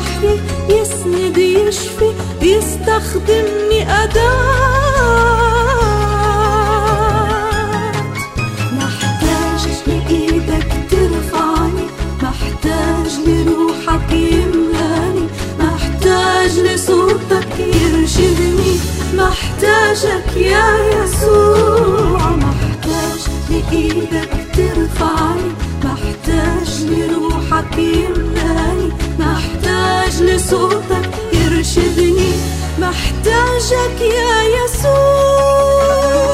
يحيي يسند يشفي يستخدمني أداة. محتاج لإيدك ترفعني، محتاج لروحك يملاني، محتاج لصوتك يرشدني، محتاجك يا يسوع. محتاج لإيدك ترفعني، محتاج لروحك يملاني، محتاج لصوتك يرشدني، محتاجك يا يسوع.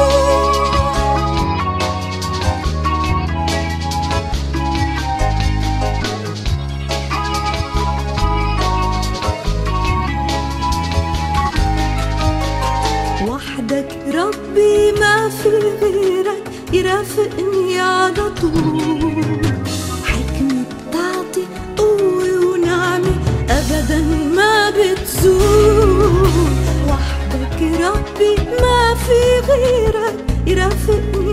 وحدك ربي ما في غيرك يرافقني على طول، حكمة تعطي قوة ونعمة أبدا ما بتزول. وحدك ربي ما في غيرك يرافقني